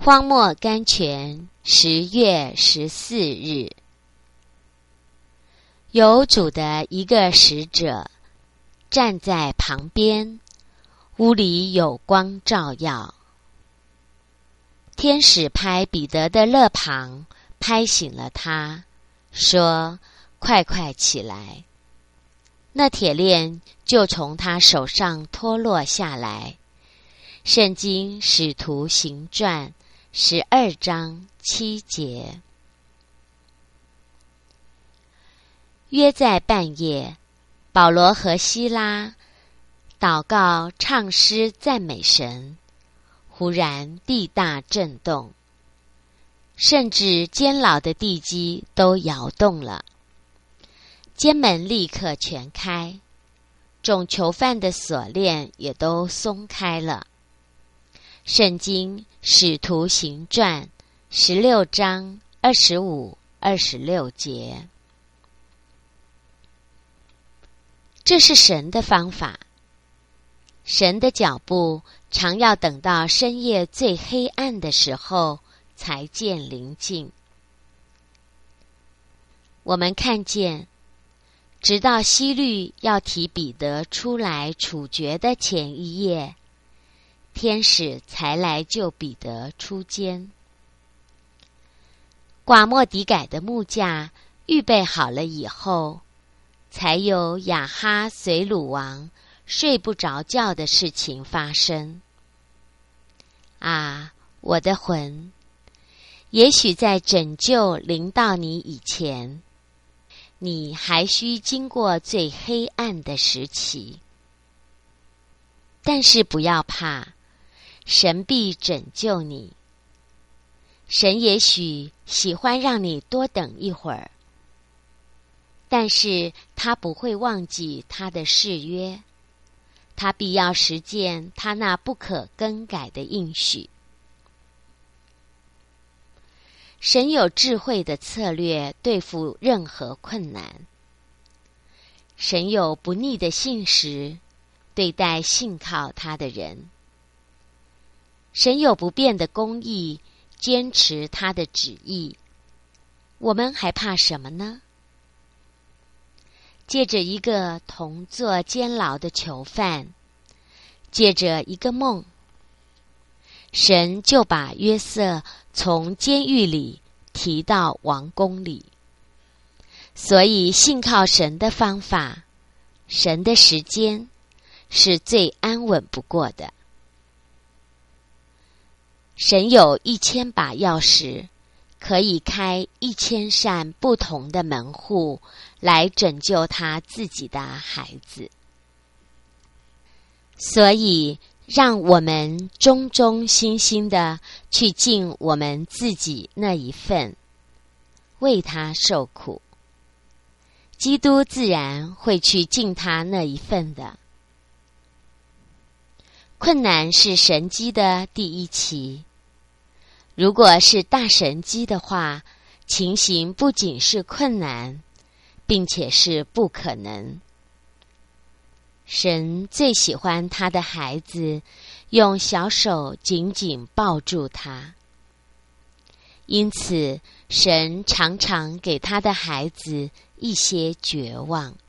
荒漠甘泉10月14日，有主的一个使者站在旁边，屋里有光照耀。天使拍彼得的肋旁，拍醒了他，说：快快起来。那铁链就从他手上脱落下来。圣经使徒行传12章7节。约在半夜，保罗和西拉祷告唱诗赞美神，忽然地大震动，甚至监牢的地基都摇动了，监门立刻全开，众囚犯的锁链也都松开了。圣经使徒行传16章25、26节。这是神的方法。神的脚步常要等到深夜最黑暗的时候才见临近。我们看见，直到希律要提彼得出来处决的前一夜，天使才来救彼得出监。寡末底改的木架预备好了以后，才有亚哈随鲁王睡不着觉的事情发生。啊，我的魂，也许在拯救临到你以前，你还需经过最黑暗的时期。但是不要怕，神必拯救你。神也许喜欢让你多等一会儿，但是他不会忘记他的誓约，他必要实践他那不可更改的应许。神有智慧的策略对付任何困难，神有不逆的信实对待信靠他的人，神有不变的公义坚持他的旨意，我们还怕什么呢？借着一个同坐监牢的囚犯，借着一个梦，神就把约瑟从监狱里提到王宫里。所以信靠神的方法，神的时间是最安稳不过的。神有1000把钥匙，可以开1000扇不同的门户，来拯救他自己的孩子。所以让我们忠忠心心的去尽我们自己那一份，为他受苦。基督自然会去尽他那一份的。困难是神机的第一期。如果是大神机的话，情形不仅是困难，并且是不可能。神最喜欢他的孩子用小手紧紧抱住他，因此神常常给他的孩子一些绝望。